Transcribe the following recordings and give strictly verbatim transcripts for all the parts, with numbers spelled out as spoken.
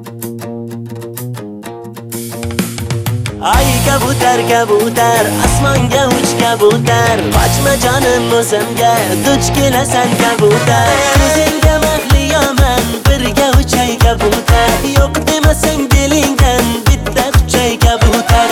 Ay kabutar kabutar asmonga uch kabutar qochma jonim o'zimga duch kelasan kabutar ko'zingga mahliyoman birga uchay kabutar yo'q demasang dilingdan bitta quchay kabutar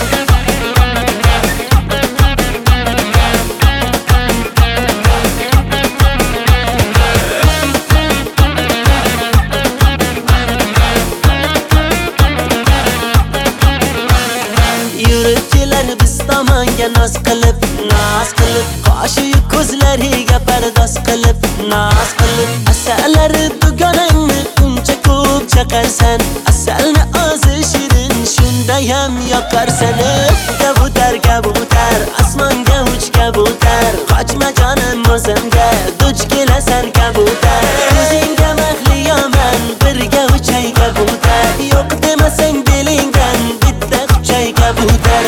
Naz qilib, naz qilib qoshi ko'zlariga pardoz qilib, naz qilib asalari dugonangni uncha ko'p chaqarsan asalni ozi shirin shundayam yoqarsan kabutar kabutar asmonga uch kabutar qochma jonim o'zimga duch kelasan kabutar ko'zingga mahliyoman birga uchay kabutar yo'q demasang dilingdan bitta quchay kabutar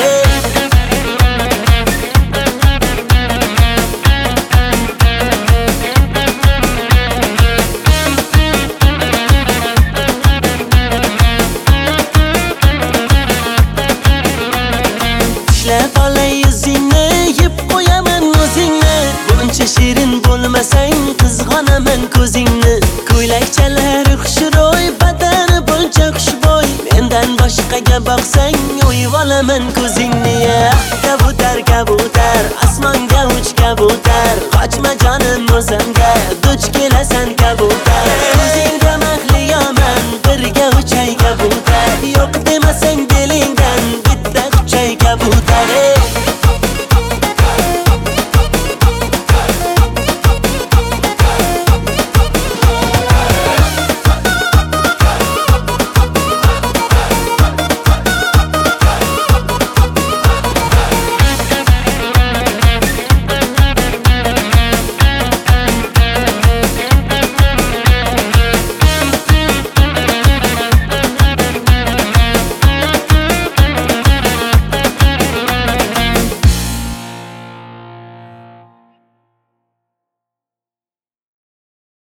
shirin bo'lmasang qizg'onaman ko'zingni ko'ylakchalari xushro'y badani buncha xushbo'y mendan boshqaga boqsang o'yib olaman ko'zingni